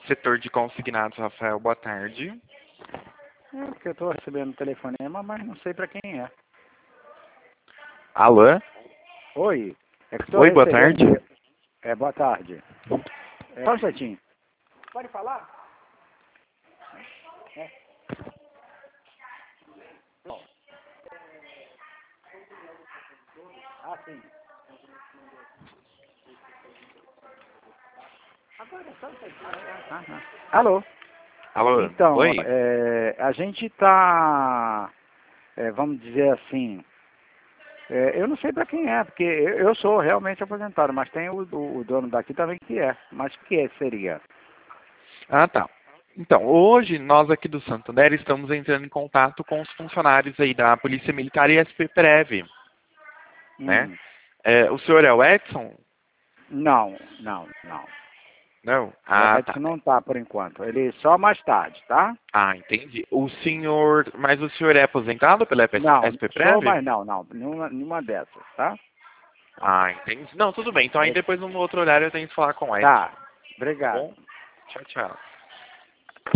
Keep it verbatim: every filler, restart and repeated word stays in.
Setor de consignados, Rafael, boa tarde. É porque eu estou recebendo telefonema, mas não sei para quem é. Alô? Oi. É que estou Oi, boa recebendo... tarde. É, boa tarde. É, só um instantinho. Pode falar? É. Bom. Ah, sim. Agora é só um instantinho. Ah, ah. Alô? Alô? Então, Oi? é, a gente está, é, vamos dizer assim, é, eu não sei para quem é, porque eu, eu sou realmente aposentado, mas tem o, o, o dono daqui também que é. Mas o que é, seria? Ah, tá. Então, hoje nós aqui do Santander estamos entrando em contato com os funcionários aí da Polícia Militar e S P Prev, né? Hum, É, o senhor é o Edson? não, não, não. Não? O Ah, tá. Edson não está por enquanto. Ele só mais tarde, tá? Ah, entendi. O senhor... Mas o senhor é aposentado pela Não, S P sou Prev? mais não, não. Nenhuma, nenhuma dessas, tá? Ah, entendi. Não, tudo bem. Então aí depois, num outro horário, eu tenho que falar com o Edson. Tá. Tá Obrigado. bom? Tchau, tchau.